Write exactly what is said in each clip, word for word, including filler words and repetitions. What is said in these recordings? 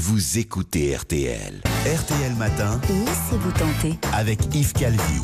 vous écoutez R T L. R T L Matin. Laissez-vous tenter. Avec Yves Calvi.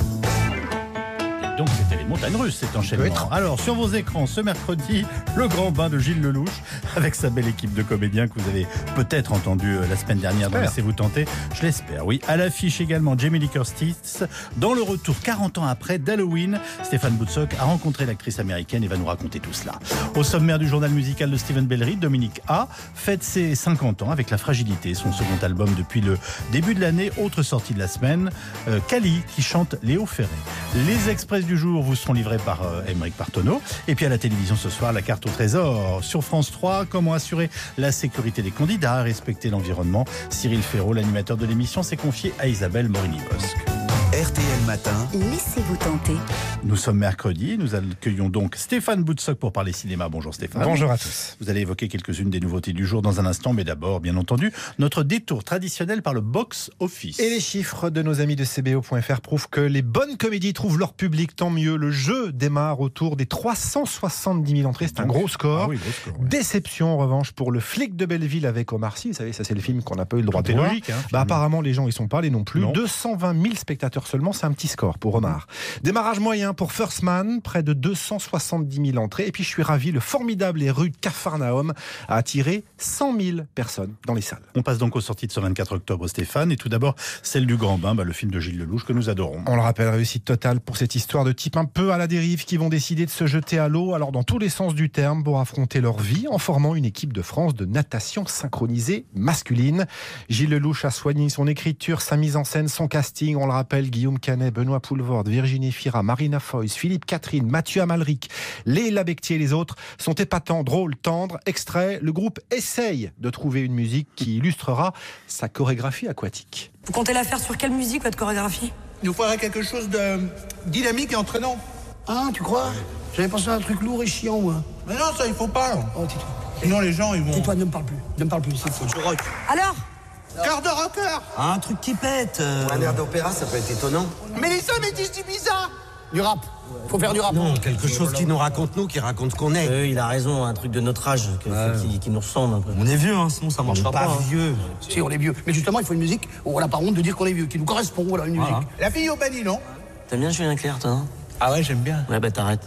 Donc c'était les montagnes russes, cet enchaînement. Alors sur vos écrans ce mercredi, le grand bain de Gilles Lelouch avec sa belle équipe de comédiens que vous avez peut-être entendu la semaine dernière dans Laissez-vous tenter. Je l'espère, oui. À l'affiche également Jamie Lee Curtis. Dans le retour quarante ans après d'Halloween, Stéphane Boutsock a rencontré l'actrice américaine et va nous raconter tout cela. Au sommaire du journal musical de Steven Bellery, Dominique A fête ses cinquante ans avec La Fragilité, son second album depuis le début de l'année. Autre sortie de la semaine, euh, Cali qui chante Léo Ferré. Les Express du jour vous seront livrés par euh, Émeric Partonneau. Et puis à la télévision ce soir, la carte au trésor. Sur France trois, comment assurer la sécurité des candidats, respecter l'environnement. Cyril Ferraud, l'animateur de l'émission, s'est confié à Isabelle Morini-Bosque. R T L Matin. Laissez-vous tenter. Nous sommes mercredi, nous accueillons donc Stéphane Boutsock pour parler cinéma. Bonjour Stéphane. Bonjour à tous. Vous allez évoquer quelques-unes des nouveautés du jour dans un instant, mais d'abord, bien entendu, notre détour traditionnel par le box-office. Et les chiffres de nos amis de C B O point F R prouvent que les bonnes comédies trouvent leur public, tant mieux. Le jeu démarre autour des trois cent soixante-dix mille entrées, c'est un gros score. Ah oui, gros score, ouais. Déception en revanche pour Le Flic de Belleville avec Omar Sy. Vous savez, ça c'est le film qu'on n'a pas eu le droit Tout de est voir. logique, hein, bah, apparemment, les gens y sont pas allés non plus. Non. deux cent vingt mille spectateurs seulement, c'est un petit score pour Omar. Démarrage moyen pour First Man, près de deux cent soixante-dix mille entrées. Et puis je suis ravi, le formidable et rude Capharnaüm a attiré cent mille personnes dans les salles. On passe donc aux sorties de ce vingt-quatre octobre, Stéphane. Et tout d'abord, celle du Grand Bain, bah, le film de Gilles Lelouch que nous adorons. On le rappelle, réussite totale pour cette histoire de types un peu à la dérive qui vont décider de se jeter à l'eau, alors dans tous les sens du terme, pour affronter leur vie en formant une équipe de France de natation synchronisée masculine. Gilles Lelouch a soigné son écriture, sa mise en scène, son casting. On le rappelle, Guillaume Canet, Benoît Poulvorde, Virginie Fira, Marina Foïs, Philippe Catherine, Mathieu Amalric, Léla Bectier et les autres sont épatants, drôles, tendres. Extrait, le groupe essaye de trouver une musique qui illustrera sa chorégraphie aquatique. Vous comptez la faire sur quelle musique, votre chorégraphie ? Il nous faudrait quelque chose de dynamique et entraînant. Ah, tu crois ? J'avais pensé à un truc lourd et chiant, moi. Mais non, ça, il faut pas. Oh, tais-toi. Sinon, les gens, ils vont... Tais-toi, ne me parle plus. Ne me parle plus, c'est faux. Du rock. Alors ? Quart de rocker. Ah, un truc qui pète. Euh... Un air d'opéra, ça peut être étonnant. Mais les hommes, ils disent du bizarre. Du rap. Faut faire du rap. Non, quelque chose qui nous raconte nous, qui raconte ce qu'on est. Euh, il a raison, un truc de notre âge, que, Ouais. qui, qui nous ressemble un peu. On est vieux, hein, sinon ça On marchera est pas. pas hein. vieux. Si, on est vieux. Mais justement, il faut une musique où on n'a pas honte de dire qu'on est vieux, qui nous correspond, voilà, une Voilà. musique. La fille au banni, non? T'aimes bien Julien Clerc, toi, non ? Ah ouais, j'aime bien. Ouais, bah t'arrêtes.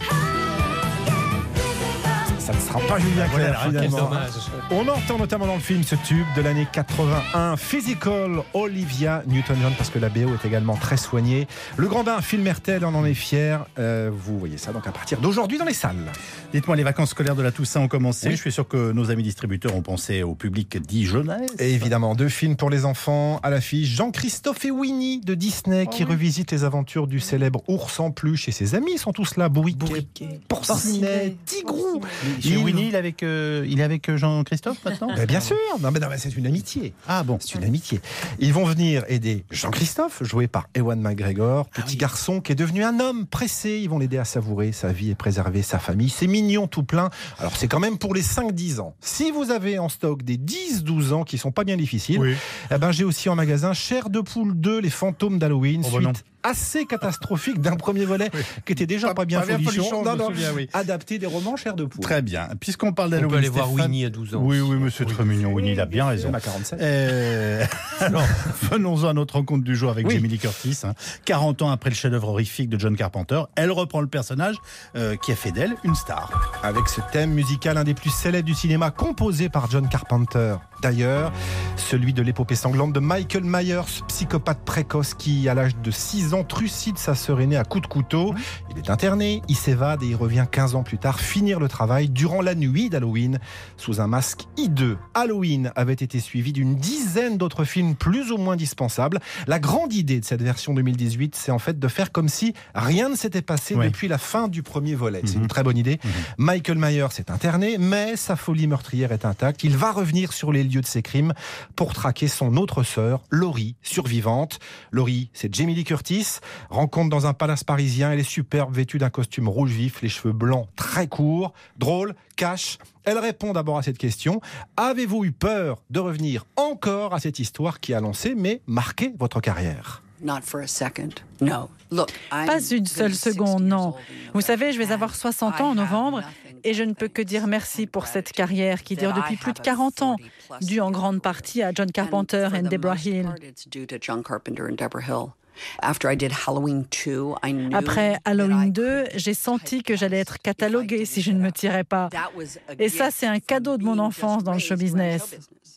Ça ne sera pas Julien Voilà, Clerc, quel finalement. dommage. On entend notamment dans le film ce tube de l'année quatre-vingt-un, Physical, Olivia Newton-John, parce que la B O est également très soignée. Le Grand Bain, film R T L, on en est fier. Euh, vous voyez ça donc à partir d'aujourd'hui dans les salles. Dites-moi, les vacances scolaires de la Toussaint ont commencé. Oui. Je suis sûr que nos amis distributeurs ont pensé au public dit jeunesse. Et évidemment, deux films pour les enfants à l'affiche. Jean-Christophe et Winnie de Disney qui revisitent les aventures du célèbre ours en peluche. Et ses amis sont tous là, Bourriquet, Porcinet, Tigrou. Chez Il- Winnie, il est avec, euh, il est avec euh, Jean-Christophe maintenant. Ben, bien sûr, non, mais, non, mais c'est une amitié. Ah bon. C'est une amitié. Ils vont venir aider Jean-Christophe, joué par Ewan McGregor, petit garçon qui est devenu un homme pressé. Ils vont l'aider à savourer sa vie et préserver sa famille. C'est mignon tout plein. Alors c'est quand même pour les cinq dix ans. Si vous avez en stock des dix douze ans qui sont pas bien difficiles, Oui. eh ben, j'ai aussi en magasin Chair de poule deux, les fantômes d'Halloween, Oh, bah suite non. assez catastrophique d'un premier volet qui était déjà pas, Pas- bien pas bien folichon. folichon, je Non, me non, souviens, oui. adapté des romans Chair de poule. Très bien. Puisqu'on parle On d'Halloween, peut aller voir Stéphane- Winnie à douze ans. Oui, oui, monsieur, très mignon. Winnie, il a bien raison. Même à quarante-sept. Euh, alors, venons-en à notre rencontre du jour avec Oui. Jamie Lee Curtis. hein. quarante ans après le chef-d'œuvre horrifique de John Carpenter, elle reprend le personnage euh, qui a fait d'elle une star. Avec ce thème musical, un des plus célèbres du cinéma, composé par John Carpenter. D'ailleurs, celui de l'épopée sanglante de Michael Myers, psychopathe précoce qui, à l'âge de six ans, trucide sa sœur aînée à coups de couteau. Il est interné, il s'évade et il revient quinze ans plus tard finir le travail durant la nuit d'Halloween sous un masque hideux. Halloween avait été suivi d'une dizaine d'autres films plus ou moins dispensables. La grande idée de cette version deux mille dix-huit, c'est en fait de faire comme si rien ne s'était passé Oui. depuis la fin du premier volet. C'est Mhm. une très bonne idée. Michael Myers est interné, mais sa folie meurtrière est intacte. Il va revenir sur les lieux de ses crimes pour traquer son autre sœur, Laurie, survivante. Laurie, c'est Jamie Lee Curtis. Rencontre dans un palace parisien. Elle est superbe, vêtue d'un costume rouge vif, les cheveux blancs très courts, drôle, cash. Elle répond d'abord à cette question. Avez-vous eu peur de revenir encore à cette histoire qui a lancé mais marqué votre carrière ? Pas une seule seconde, non. Vous savez, je vais avoir soixante ans en novembre et je ne peux que dire merci pour cette carrière qui dure depuis plus de quarante ans, due en grande partie à John Carpenter et Deborah Hill. Après Halloween deux, j'ai senti que j'allais être cataloguée si je ne me tirais pas. Et ça, c'est un cadeau de mon enfance dans le show business.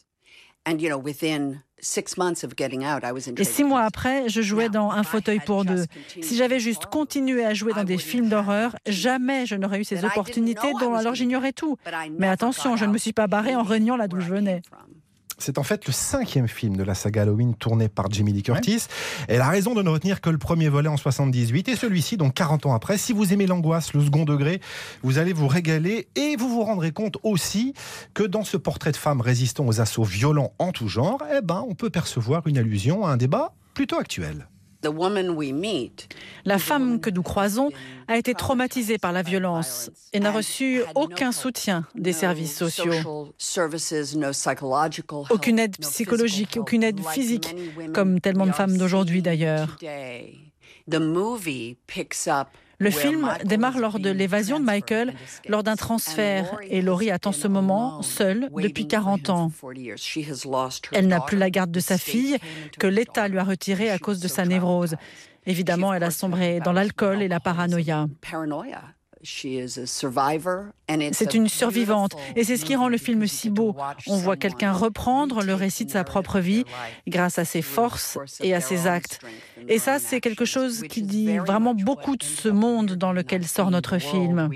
Et six mois après, je jouais dans Un fauteuil pour deux. Si j'avais juste continué à jouer dans des films d'horreur, jamais je n'aurais eu ces opportunités dont alors j'ignorais tout. Mais attention, je ne me suis pas barrée en reniant là d'où je venais. C'est en fait le cinquième film de la saga Halloween tourné par Jamie Lee Curtis. Ouais. Elle a raison de ne retenir que le premier volet en soixante-dix-huit et celui-ci, donc quarante ans après. Si vous aimez l'angoisse, le second degré, vous allez vous régaler et vous vous rendrez compte aussi que dans ce portrait de femme résistant aux assauts violents en tout genre, eh ben, on peut percevoir une allusion à un débat plutôt actuel. La femme que nous croisons a été traumatisée par la violence et n'a reçu aucun soutien des services sociaux. Aucune aide psychologique, aucune aide physique, comme tellement de femmes d'aujourd'hui d'ailleurs. Le film démarre lors de l'évasion de Michael, lors d'un transfert, et Laurie attend ce moment seule depuis quarante ans. Elle n'a plus la garde de sa fille, que l'État lui a retirée à cause de sa névrose. Évidemment, elle a sombré dans l'alcool et la paranoïa. C'est une survivante et c'est ce qui rend le film si beau. On voit quelqu'un reprendre le récit de sa propre vie grâce à ses forces et à ses actes. Et ça, c'est quelque chose qui dit vraiment beaucoup de ce monde dans lequel sort notre film.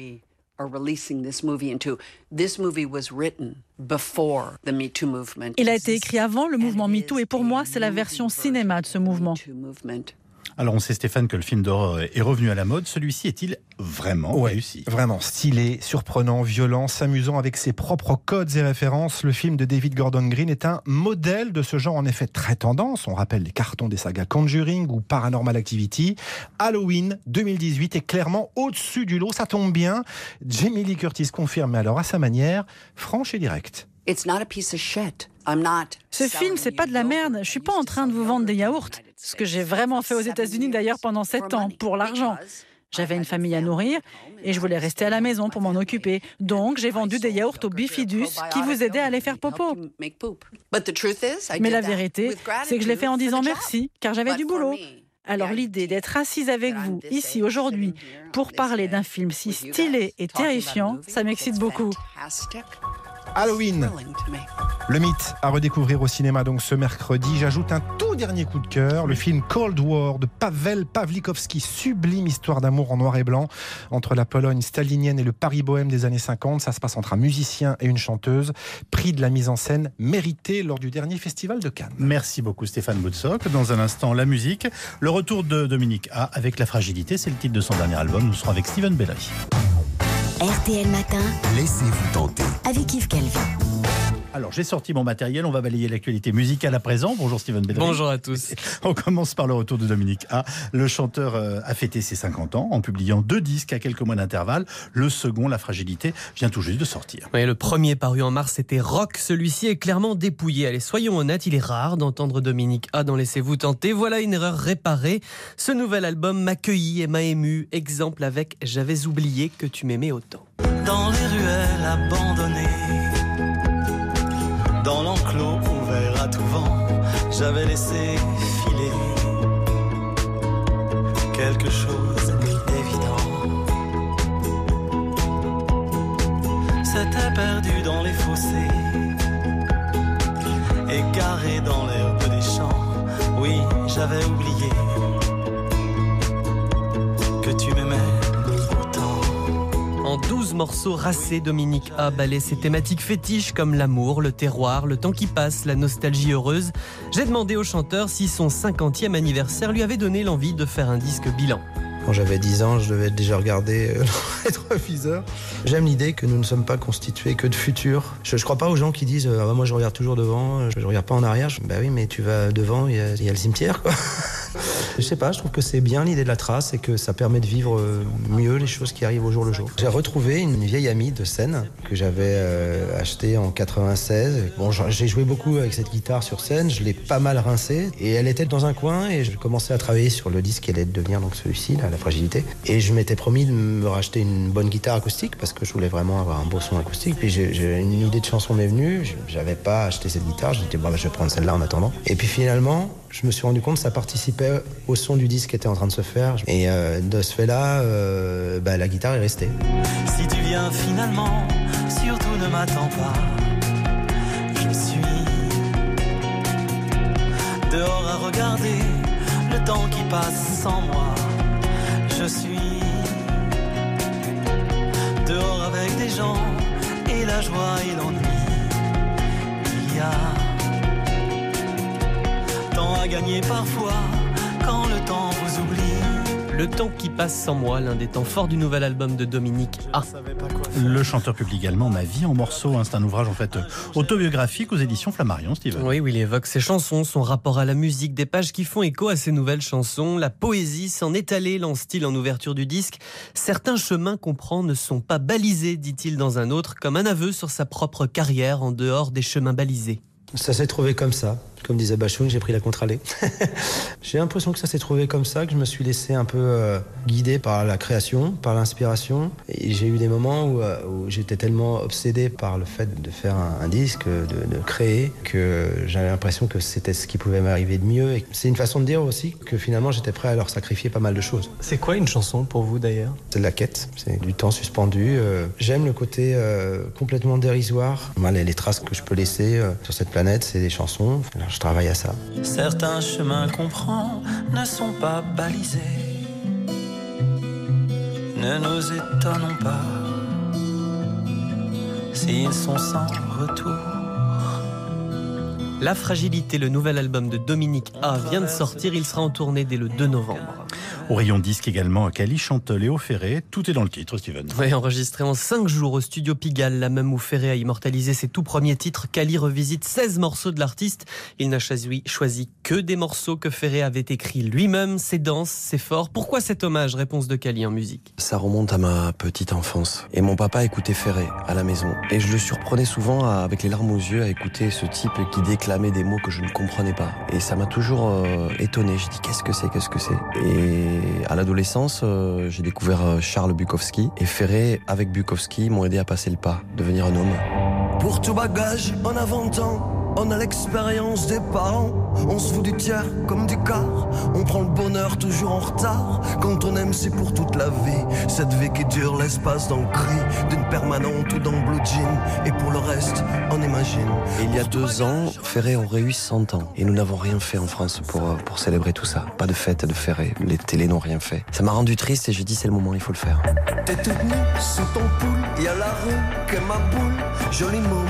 Il a été écrit avant le mouvement MeToo et pour moi, c'est la version cinéma de ce mouvement. Alors on sait, Stéphane, que le film d'horreur est revenu à la mode. Celui-ci est-il vraiment ouais, réussi ? Vraiment stylé, surprenant, violent, s'amusant avec ses propres codes et références. Le film de David Gordon Green est un modèle de ce genre, en effet très tendance. On rappelle les cartons des sagas Conjuring ou Paranormal Activity. Halloween deux mille dix-huit est clairement au-dessus du lot. Ça tombe bien. Jamie Lee Curtis confirme, mais alors à sa manière, franche et directe. Ce film, c'est pas de la merde. Je suis pas en train de vous vendre des yaourts. Ce que j'ai vraiment fait aux États-Unis d'ailleurs pendant sept ans, pour l'argent. J'avais une famille à nourrir et je voulais rester à la maison pour m'en occuper. Donc, j'ai vendu des yaourts au bifidus qui vous aidaient à aller faire popo. Mais la vérité, c'est que je l'ai fait en disant merci, car j'avais du boulot. Alors l'idée d'être assise avec vous, ici, aujourd'hui, pour parler d'un film si stylé et terrifiant, ça m'excite beaucoup. Halloween, le mythe à redécouvrir au cinéma donc ce mercredi. J'ajoute un tout dernier coup de cœur, le film Cold War de Paweł Pawlikowski, sublime histoire d'amour en noir et blanc entre la Pologne stalinienne et le Paris bohème des années cinquante. Ça se passe entre un musicien et une chanteuse. Prix de la mise en scène mérité lors du dernier festival de Cannes. Merci beaucoup Stéphane Boutsock. Dans un instant, la musique. Le retour de Dominique A avec La Fragilité, c'est le titre de son dernier album. Nous serons avec Steven Bellery. R T L Matin, laissez-vous tenter avec Yves Calvi. Alors, j'ai sorti mon matériel, on va balayer l'actualité musicale à présent. Bonjour Steven Bellery. Bonjour à tous. On commence par le retour de Dominique A. Le chanteur a fêté ses cinquante ans en publiant deux disques à quelques mois d'intervalle. Le second, La Fragilité, vient tout juste de sortir. Oui, le premier paru en mars, c'était Rock. Celui-ci est clairement dépouillé. Allez, soyons honnêtes, il est rare d'entendre Dominique A dans Laissez-vous tenter. Voilà une erreur réparée. Ce nouvel album m'accueillit et m'a ému. Exemple avec J'avais oublié que tu m'aimais autant. Dans les ruelles abandonnées, dans l'enclos ouvert à tout vent, j'avais laissé filer quelque chose d'évident. C'était perdu dans les fossés, égaré dans l'herbe des champs. Oui, j'avais oublié que tu m'aimais. En douze morceaux racés, Dominique A balait ses thématiques fétiches comme l'amour, le terroir, le temps qui passe, la nostalgie heureuse. J'ai demandé au chanteur si son cinquantième anniversaire lui avait donné l'envie de faire un disque bilan. Quand j'avais dix ans, je devais déjà regarder euh, le rétroviseur. J'aime l'idée que nous ne sommes pas constitués que de futurs. Je ne crois pas aux gens qui disent euh, ah, « moi je regarde toujours devant, je ne regarde pas en arrière ». Ben oui, mais tu vas devant, il y, y a le cimetière, quoi. Je sais pas, je trouve que c'est bien l'idée de la trace et que ça permet de vivre mieux les choses qui arrivent au jour le jour. J'ai retrouvé une vieille amie de scène que j'avais euh, achetée en quatre-vingt-seize. Bon, j'ai joué beaucoup avec cette guitare sur scène, je l'ai pas mal rincée et elle était dans un coin et je commençais à travailler sur le disque qui allait devenir donc celui-ci, là, La Fragilité. Et je m'étais promis de me racheter une bonne guitare acoustique parce que je voulais vraiment avoir un beau son acoustique. Puis j'ai, j'ai une idée de chanson m'est venue, j'avais pas acheté cette guitare, j'ai dit bon, bah, je vais prendre celle-là en attendant. Et puis finalement, je me suis rendu compte que ça participait au son du disque qui était en train de se faire. Et euh, de ce fait-là, euh, bah, la guitare est restée. Si tu viens finalement, surtout ne m'attends pas. Je suis dehors à regarder le temps qui passe sans moi. Je suis dehors avec des gens et la joie et l'ennui. Il y a tant à gagner parfois quand le temps vous oublie. Le temps qui passe sans moi, l'un des temps forts du nouvel album de Dominique A. Le chanteur publie également Ma vie en morceaux. Hein, c'est un ouvrage en fait autobiographique aux éditions Flammarion, Steven. Oui, où il évoque ses chansons, son rapport à la musique, des pages qui font écho à ses nouvelles chansons. La poésie s'en est allée, lance-t-il en ouverture du disque. Certains chemins qu'on prend ne sont pas balisés, dit-il dans un autre, comme un aveu sur sa propre carrière en dehors des chemins balisés. Ça s'est trouvé comme ça. Comme disait Bachoun, j'ai pris la contre-allée. J'ai l'impression que ça s'est trouvé comme ça, que je me suis laissé un peu euh, guider par la création, par l'inspiration. Et j'ai eu des moments où, euh, où j'étais tellement obsédé par le fait de faire un, un disque, de, de créer, que j'avais l'impression que c'était ce qui pouvait m'arriver de mieux. Et c'est une façon de dire aussi que finalement j'étais prêt à leur sacrifier pas mal de choses. C'est quoi une chanson pour vous d'ailleurs ? C'est de la quête, c'est du temps suspendu. Euh, j'aime le côté euh, complètement dérisoire. Moi, les, les traces que je peux laisser euh, sur cette planète, c'est des chansons. Alors, je travaille à ça. Certains chemins qu'on prend ne sont pas balisés. Ne nous étonnons pas s'ils sont sans retour. La Fragilité, le nouvel album de Dominique A, vient de sortir. Il sera en tournée dès le deux novembre. Au rayon disque également, Cali chante Léo Ferré. Tout est dans le titre, Steven. Oui, enregistré en cinq jours au studio Pigalle, là même où Ferré a immortalisé ses tout premiers titres. Cali revisite seize morceaux de l'artiste. Il n'a choisi, choisi que des morceaux que Ferré avait écrits lui-même. C'est dense, c'est fort. Pourquoi cet hommage ? Réponse de Cali en musique. Ça remonte à ma petite enfance. Et mon papa écoutait Ferré à la maison. Et je le surprenais souvent à, avec les larmes aux yeux à écouter ce type qui déclamait des mots que je ne comprenais pas. Et ça m'a toujours euh, étonné. J'ai dit qu'est-ce que c'est, qu'est-ce que c'est ? Et à l'adolescence, euh, j'ai découvert Charles Bukowski. Et Ferré, avec Bukowski, m'ont aidé à passer le pas, devenir un homme. Pour tout bagage, on a vingt ans. On a l'expérience des parents, on se fout du tiers comme du quart. On prend le bonheur toujours en retard. Quand on aime c'est pour toute la vie. Cette vie qui dure l'espace d'un cri, d'une permanente ou d'un blue jean. Et pour le reste, on imagine. Et il y a deux ans, Ferré aurait eu cent ans. Et nous n'avons rien fait en France pour, pour célébrer tout ça. Pas de fête de Ferré, les télés n'ont rien fait. Ça m'a rendu triste et j'ai dit c'est le moment, il faut le faire. T'es toute nue sous ton poule, y a la rue qu'est ma boule, jolie môme.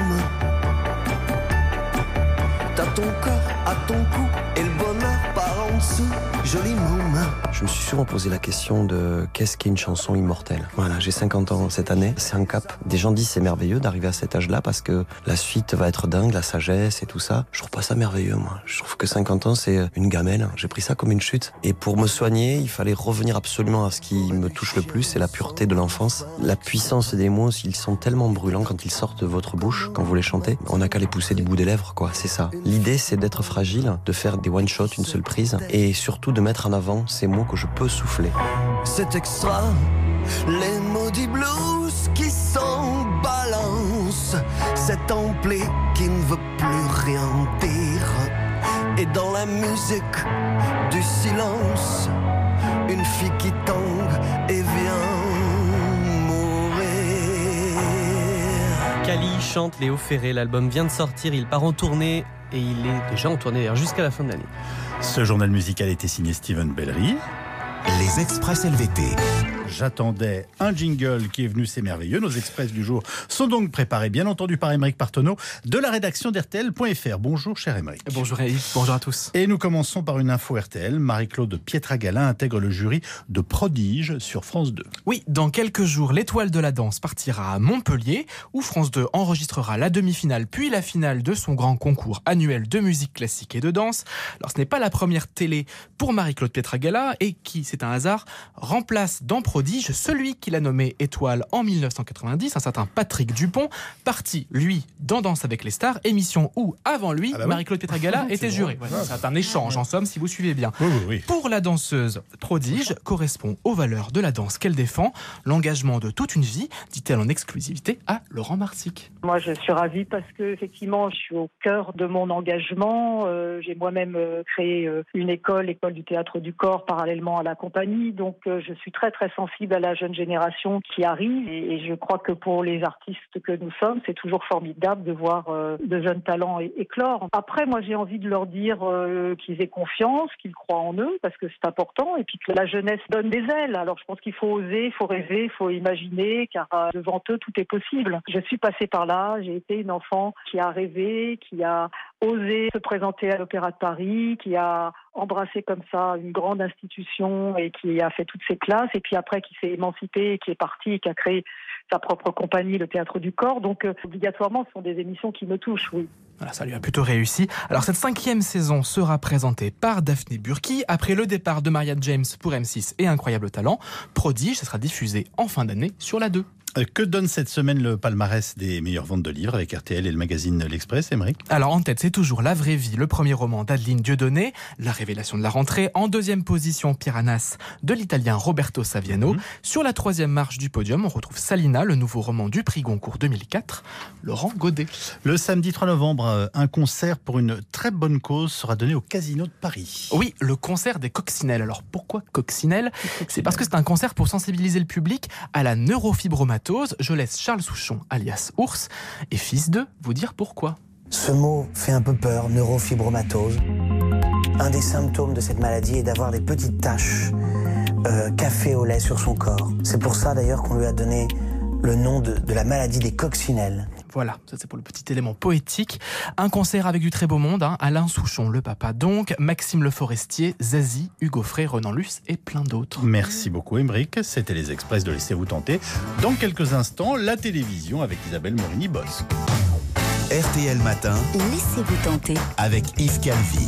T'as ton corps à ton cou et le bonheur par en dessous, joli môme. Je me suis souvent posé la question de qu'est-ce qu'est une chanson immortelle. Voilà, j'ai cinquante ans cette année, c'est un cap. Des gens disent c'est merveilleux d'arriver à cet âge-là parce que la suite va être dingue, la sagesse et tout ça. Je trouve pas ça merveilleux, moi. Je trouve que cinquante ans c'est une gamelle. J'ai pris ça comme une chute. Et pour me soigner, il fallait revenir absolument à ce qui me touche le plus, c'est la pureté de l'enfance. La puissance des mots, ils sont tellement brûlants quand ils sortent de votre bouche, quand vous les chantez. On n'a qu'à les pousser du bout des lèvres, quoi. C'est ça. L'idée, c'est d'être fragile, de faire des one-shots, une seule prise, et surtout de mettre en avant ces mots que je peux souffler. C'est extra, les mots du blues qui s'en balancent, cet ampli qui ne veut plus rien dire. Et dans la musique du silence, une fille qui tangue et vient mourir. Cali chante Léo Ferré, l'album vient de sortir, il part en tournée et il est déjà en tournée d'ailleurs jusqu'à la fin de l'année. Ce journal musical a été signé Steven Bellery. Les Express L V T. J'attendais un jingle qui est venu, c'est merveilleux. Nos express du jour sont donc préparés, bien entendu, par Aymeric Partenot de la rédaction d'R T L point F R. Bonjour, cher Aymeric. Bonjour Yves, bonjour à tous. Et nous commençons par une info R T L. Marie-Claude Pietragala intègre le jury de Prodige sur France deux. Oui, dans quelques jours, l'étoile de la danse partira à Montpellier, où France deux enregistrera la demi-finale puis la finale de son grand concours annuel de musique classique et de danse. Alors ce n'est pas la première télé pour Marie-Claude Pietragala et qui, c'est un hasard, remplace dans Prodige celui qui l'a nommé étoile en mille neuf cent quatre-vingt-dix, un certain Patrick Dupont, parti, lui, dans Danse avec les stars, émission où, avant lui, ah bah oui. Marie-Claude Pietragala était jurée. Ouais, c'est un échange, en somme, si vous suivez bien. Oui, oui, oui. Pour la danseuse, Prodige correspond aux valeurs de la danse qu'elle défend, l'engagement de toute une vie, dit-elle en exclusivité à Laurent Marsic. Moi, je suis ravie parce que, effectivement, je suis au cœur de mon engagement. Euh, j'ai moi-même euh, créé euh, une école, l'école du théâtre du corps, parallèlement à la compagnie. Donc, euh, je suis très, très sensible à la jeune génération qui arrive. Et, et je crois que pour les artistes que nous sommes, c'est toujours formidable de voir euh, de jeunes talents é- éclore. Après, moi, j'ai envie de leur dire euh, qu'ils aient confiance, qu'ils croient en eux, parce que c'est important. Et puis que la jeunesse donne des ailes. Alors, je pense qu'il faut oser, il faut rêver, il faut imaginer, car euh, devant eux, tout est possible. Je suis passée par là. J'ai été une enfant qui a rêvé, qui a osé se présenter à l'Opéra de Paris, qui a embrassé comme ça une grande institution et qui a fait toutes ses classes, et puis après qui s'est émancipé, qui est parti et qui a créé sa propre compagnie, le Théâtre du Corps. Donc euh, obligatoirement, ce sont des émissions qui me touchent, oui. Voilà, ça lui a plutôt réussi. Alors cette cinquième saison sera présentée par Daphné Burki. Après le départ de Maria James pour M six et Incroyable Talent, Prodige, ça sera diffusé en fin d'année sur la deux. Que donne cette semaine le palmarès des meilleures ventes de livres avec R T L et le magazine L'Express, Aymeric ? Alors en tête, c'est toujours La Vraie Vie, le premier roman d'Adeline Dieudonné, La Révélation de la rentrée. En deuxième position, Piranhas de l'italien Roberto Saviano. Mmh. Sur la troisième marche du podium, on retrouve Salina, le nouveau roman du prix Goncourt deux mille quatre, Laurent Godet. Le samedi trois novembre, un concert pour une très bonne cause sera donné au Casino de Paris. Oui, le concert des Coccinelles. Alors pourquoi Coccinelles ? C'est parce que c'est un concert pour sensibiliser le public à la neurofibromatose. Je laisse Charles Souchon, alias Ours, et fils de vous dire pourquoi. Ce mot fait un peu peur, neurofibromatose. Un des symptômes de cette maladie est d'avoir des petites taches euh, café au lait sur son corps. C'est pour ça d'ailleurs qu'on lui a donné le nom de, de la maladie des coccinelles. Voilà, ça c'est pour le petit élément poétique. Un concert avec du très beau monde, hein. Alain Souchon, le papa donc, Maxime Le Forestier, Zazie, Hugo Frey, Renan Luce et plein d'autres. Merci beaucoup Aymeric, c'était les Express de Laissez-vous tenter. Dans quelques instants, la télévision avec Isabelle Morini-Bosque. R T L Matin, Laissez-vous tenter avec Yves Calvi.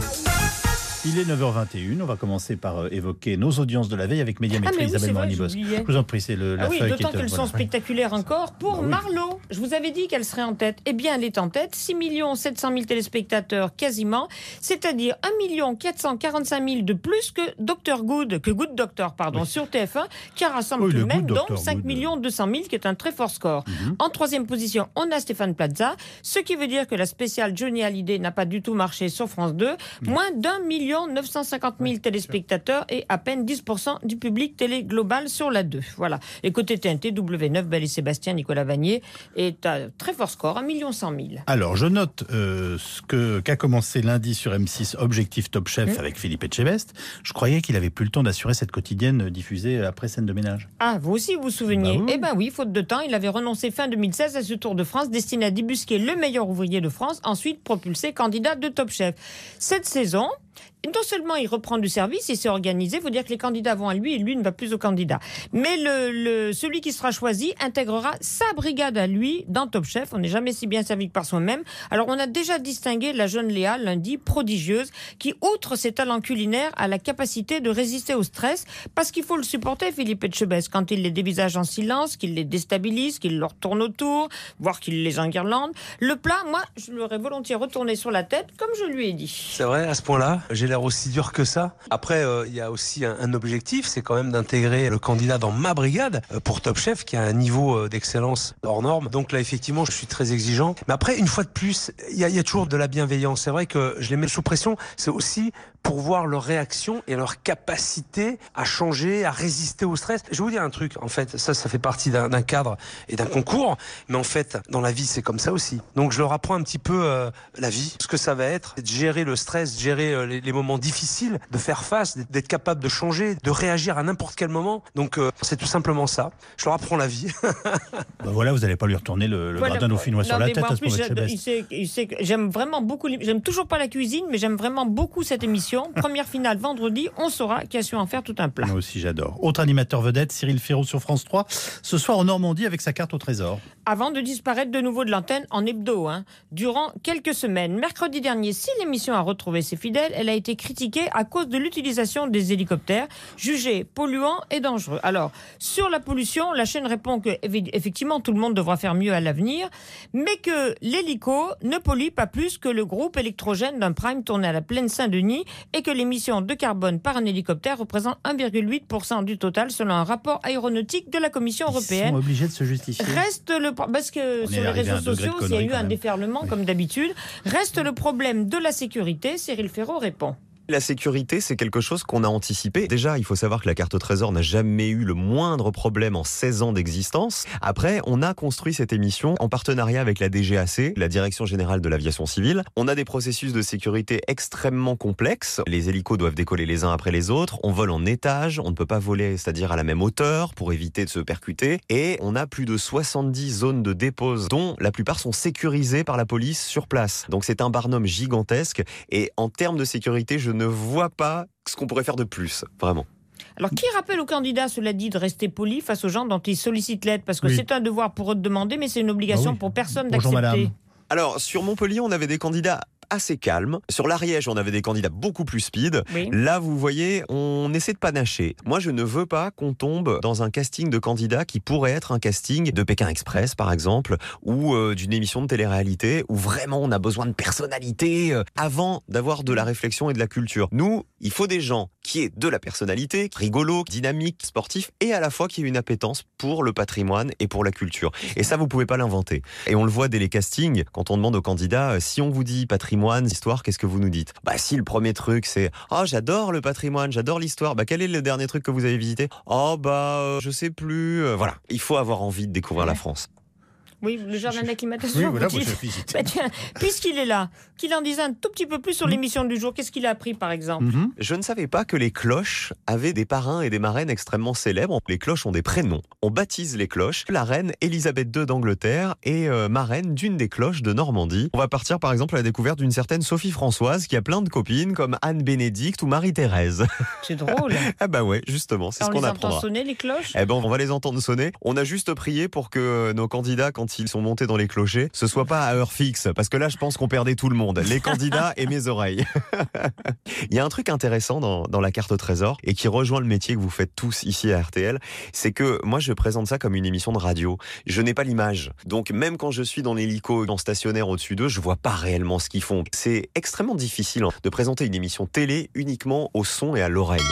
Il est neuf heures vingt et une, on va commencer par euh, évoquer nos audiences de la veille avec Médiamétrie. Ah oui, Isabelle Morini-Bosque. Je vous en prie, c'est le, la ah oui, feuille d'autant qui est... qu'elles voilà. sont spectaculaires encore. Pour bah oui. Marlowe, je vous avais dit qu'elle serait en tête. Eh bien, elle est en tête. six millions sept cent mille téléspectateurs quasiment, c'est-à-dire un million quatre cent quarante-cinq mille de plus que Docteur Good, que Good Doctor, pardon, oui. sur T F un, qui rassemble oui, tout de même donc cinq millions deux cent mille, qui est un très fort score. Mm-hmm. En troisième position, on a Stéphane Plaza, ce qui veut dire que la spéciale Johnny Hallyday n'a pas du tout marché sur France deux. Mm. Moins d'un million neuf cent cinquante mille téléspectateurs et à peine dix pour cent du public télé global sur la deux. Voilà. Et côté T N T, W neuf, Belle et Sébastien, Nicolas Vanier est à très fort score, un million cent mille. Alors, je note euh, ce que, qu'a commencé lundi sur M six, Objectif Top Chef mmh. avec Philippe Etchebest. Je croyais qu'il avait plus le temps d'assurer cette quotidienne diffusée après Scène de ménage. Ah, vous aussi vous vous souveniez ? Bah oui. Eh ben oui, faute de temps, il avait renoncé fin deux mille seize à ce Tour de France destiné à débusquer le meilleur ouvrier de France, ensuite propulsé candidat de Top Chef. Cette saison, non seulement il reprend du service, il s'est organisé, il faut dire que les candidats vont à lui et lui ne va plus aux candidats. Mais le, le, celui qui sera choisi intégrera sa brigade à lui dans Top Chef. On n'est jamais si bien servi que par soi-même. Alors on a déjà distingué la jeune Léa lundi, prodigieuse, qui outre ses talents culinaires a la capacité de résister au stress, parce qu'il faut le supporter, Philippe Etchebest, quand il les dévisage en silence, qu'il les déstabilise, qu'il leur tourne autour, voire qu'il les enguirlande. Le plat, moi, je l'aurais volontiers retourné sur la tête, comme je lui ai dit. C'est vrai, à ce point-là, j'ai l'air aussi dur que ça. Après, il euh, y a aussi un, un objectif, c'est quand même d'intégrer le candidat dans ma brigade euh, pour Top Chef, qui a un niveau euh, d'excellence hors norme. Donc là, effectivement, je suis très exigeant. Mais après, une fois de plus, il y, y a toujours de la bienveillance. C'est vrai que je les mets sous pression. C'est aussi pour voir leur réaction et leur capacité à changer, à résister au stress. Je vais vous dire un truc, en fait, ça, ça fait partie d'un, d'un cadre et d'un concours, mais en fait, dans la vie, c'est comme ça aussi. Donc, je leur apprends un petit peu euh, la vie, ce que ça va être, de gérer le stress, de gérer euh, les, les moments difficiles, de faire face, d'être, d'être capable de changer, de réagir à n'importe quel moment. Donc, euh, c'est tout simplement ça. Je leur apprends la vie. Ben voilà, vous n'allez pas lui retourner le, le Voilà. gradin dauphinois Non, sur la mais tête moi, en à ce plus, moment j'adore- il sait- il sait que j'aime vraiment beaucoup, les- j'aime toujours pas la cuisine, mais j'aime vraiment beaucoup cette émission. Première finale vendredi, on saura qui a su en faire tout un plat. Moi aussi, j'adore. Autre animateur vedette, Cyril Ferraud sur France trois, ce soir en Normandie avec sa carte au trésor. Avant de disparaître de nouveau de l'antenne en hebdo, hein, durant quelques semaines. Mercredi dernier, si l'émission a retrouvé ses fidèles, elle a été critiquée à cause de l'utilisation des hélicoptères, jugés polluants et dangereux. Alors, sur la pollution, la chaîne répond que évi- effectivement tout le monde devra faire mieux à l'avenir, mais que l'hélico ne pollue pas plus que le groupe électrogène d'un prime tourné à la plaine Saint-Denis et que l'émission de carbone par un hélicoptère représente un virgule huit pour cent du total selon un rapport aéronautique de la Commission Ils européenne. sont obligés de se justifier. Reste le pro- parce que On sur est les arrivé à réseaux un degré de sociaux, il y a connerie, eu quand un même. déferlement comme d'habitude. Reste le problème de la sécurité. Cyril Ferraud répond. La sécurité, c'est quelque chose qu'on a anticipé. Déjà, il faut savoir que la carte au trésor n'a jamais eu le moindre problème en seize ans d'existence. Après, on a construit cette émission en partenariat avec la D G A C, la Direction Générale de l'Aviation Civile. On a des processus de sécurité extrêmement complexes. Les hélicos doivent décoller les uns après les autres. On vole en étage. On ne peut pas voler, c'est-à-dire à la même hauteur pour éviter de se percuter. Et on a plus de soixante-dix zones de dépose, dont la plupart sont sécurisées par la police sur place. Donc c'est un barnum gigantesque. Et en termes de sécurité, je ne vois pas ce qu'on pourrait faire de plus, vraiment. Alors, qui rappelle aux candidats, cela dit, de rester poli face aux gens dont ils sollicitent l'aide? Parce que Oui. c'est un devoir pour eux de demander, mais c'est une obligation Ah oui. pour personne Bonjour, d'accepter. madame. Alors, sur Montpellier, on avait des candidats assez calmes. Sur l'Ariège, on avait des candidats beaucoup plus speed. Oui. Là, vous voyez, on essaie de panacher. Moi, je ne veux pas qu'on tombe dans un casting de candidats qui pourrait être un casting de Pékin Express, par exemple, ou euh, d'une émission de télé-réalité, où vraiment on a besoin de personnalité euh, avant d'avoir de la réflexion et de la culture. Nous, il faut des gens qui aient de la personnalité, rigolo, dynamique, sportif, et à la fois qui aient une appétence pour le patrimoine et pour la culture. Et ça, vous pouvez pas l'inventer. Et on le voit dès les castings, quand on demande aux candidats, euh, si on vous dit patrimoine, histoire, qu'est-ce que vous nous dites? Bah si le premier truc c'est « Oh, j'adore le patrimoine, j'adore l'histoire. » Bah quel est le dernier truc que vous avez visité? « Oh, bah, euh, je sais plus. Euh, » Voilà, il faut avoir envie de découvrir la France. Oui, le jardin d'acclimatation. Oui, voilà, vous dites. moi, je visite. Bah, tiens, puisqu'il est là, qu'il en dise un tout petit peu plus sur l'émission du jour. Qu'est-ce qu'il a appris, par exemple? Je ne savais pas que les cloches avaient des parrains et des marraines extrêmement célèbres. Les cloches ont des prénoms. On baptise les cloches. La reine Elisabeth deux d'Angleterre est euh, marraine d'une des cloches de Normandie. On va partir par exemple à la découverte d'une certaine Sophie Françoise qui a plein de copines comme Anne Bénédicte ou Marie-Thérèse. C'est drôle. Ah bah ouais, justement, c'est On ce qu'on les apprendra. entend sonner, les cloches? Eh ben, on va les entendre sonner. On a juste prié pour que nos candidats, quand ils sont montés dans les clochers, ce soit pas à heure fixe. Parce que là, je pense qu'on perdait tout le monde. Les candidats et mes oreilles. Il y a un truc intéressant dans, dans la carte au trésor et qui rejoint le métier que vous faites tous ici à R T L. C'est que moi, je présente ça comme une émission de radio. Je n'ai pas l'image. Donc, même quand je suis dans l'hélico, en stationnaire au-dessus d'eux, je vois pas réellement ce qu'ils font. C'est extrêmement difficile de présenter une émission télé uniquement au son et à l'oreille.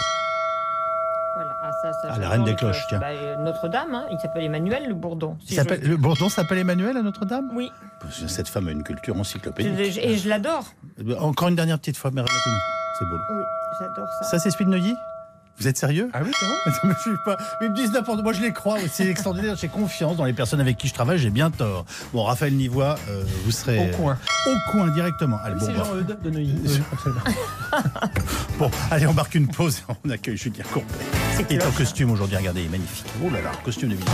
Voilà. Ah, ça, ça, Ah, la j'adore reine des les cloches, tiens. Bah, euh, Notre-Dame, hein, il s'appelle Emmanuel Le Bourdon. si Il s'appelle- j'ose le Bourdon s'appelle Emmanuel à Notre-Dame? Oui. Cette femme a une culture dire. encyclopédique. Je- Et je l'adore. Encore une dernière petite fois, mais remettez-nous. C'est beau. Oui, j'adore ça. Ça, c'est Speed Neuilly? Vous êtes sérieux? Ah oui, c'est vrai. Mais je suis pas. Mais ils me disent n'importe quoi. Moi, je les crois. C'est extraordinaire. J'ai confiance dans les personnes avec qui je travaille. J'ai bien tort. Bon, Raphaël Nivois, euh, vous serez Au coin. Au coin directement. Allez, bon, C'est bah. Jean-Eudes de Neuilly. Bon, allez, on marque une pause. On accueille Julien Courbet. Il est en costume aujourd'hui. Regardez, il est magnifique. Oh là là, costume de ministre.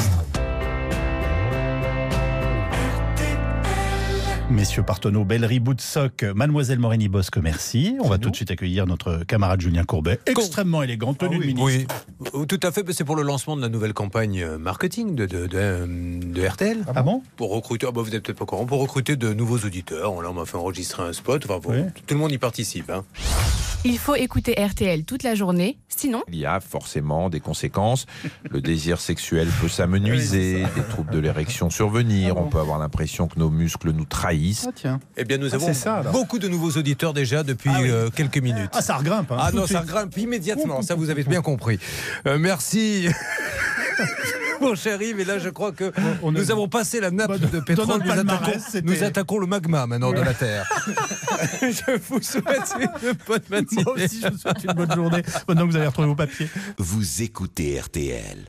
Messieurs Partenot, Bellerie Boutsock, Mademoiselle Morini-Bosque, merci. On va tout de suite accueillir notre camarade Julien Courbet, extrêmement élégant, tenue de ministre. Oui, tout à fait. C'est pour le lancement de la nouvelle campagne marketing de, de, de, de R T L. Ah bon? Pour recruter, ah bah vous n'êtes peut-être pas au courant, pour recruter de nouveaux auditeurs. Là, on m'a fait enregistrer un spot. Enfin, bon, Oui. tout le monde y participe. Hein. Il faut écouter R T L toute la journée, sinon... Il y a forcément des conséquences. Le désir sexuel peut s'amenuiser, des troubles de l'érection survenir, on peut avoir l'impression que nos muscles nous trahissent. Ah tiens. Eh bien, nous Ah, avons c'est ça, alors. beaucoup de nouveaux auditeurs déjà depuis Ah oui. euh, quelques minutes. Ah, ça regrimpe. Hein, Ah tout non, de ça suite. grimpe immédiatement. Ça, vous avez bien compris. Euh, merci. mon cher Yves. Et là, je crois que on nous a... avons passé la nappe de pétrole. Dans Nous attaquons, nous attaquons le magma maintenant oui. de la Terre. Je vous souhaite une bonne matinée. Moi aussi, je vous souhaite une bonne journée. Maintenant que vous avez retrouvé vos papiers. Vous écoutez R T L.